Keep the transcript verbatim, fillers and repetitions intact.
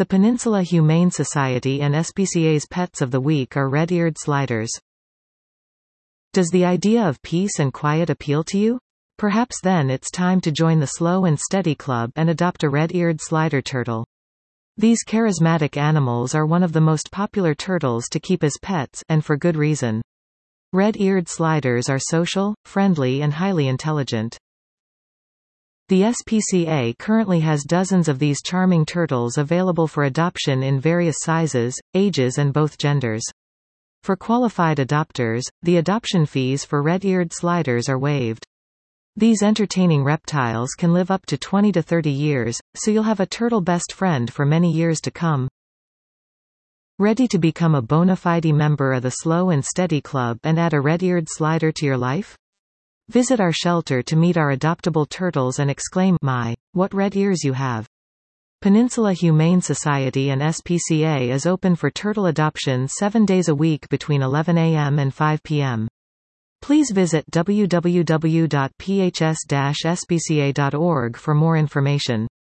The Peninsula Humane Society and S P C A's Pets of the Week are red-eared sliders. Does the idea of peace and quiet appeal to you? Perhaps then it's time to join the Slow and Steady Club and adopt a red-eared slider turtle. These charismatic animals are one of the most popular turtles to keep as pets, and for good reason. Red-eared sliders are social, friendly and highly intelligent. The S P C A currently has dozens of these charming turtles available for adoption in various sizes, ages and both genders. For qualified adopters, the adoption fees for red-eared sliders are waived. These entertaining reptiles can live up to twenty to thirty years, so you'll have a turtle best friend for many years to come. Ready to become a bona fide member of the Slow and Steady Club and add a red-eared slider to your life? Visit our shelter to meet our adoptable turtles and exclaim, "My, what red ears you have!" Peninsula Humane Society and S P C A is open for turtle adoption seven days a week between eleven a m and five p m Please visit w w w dot p h s dash s p c a dot org for more information.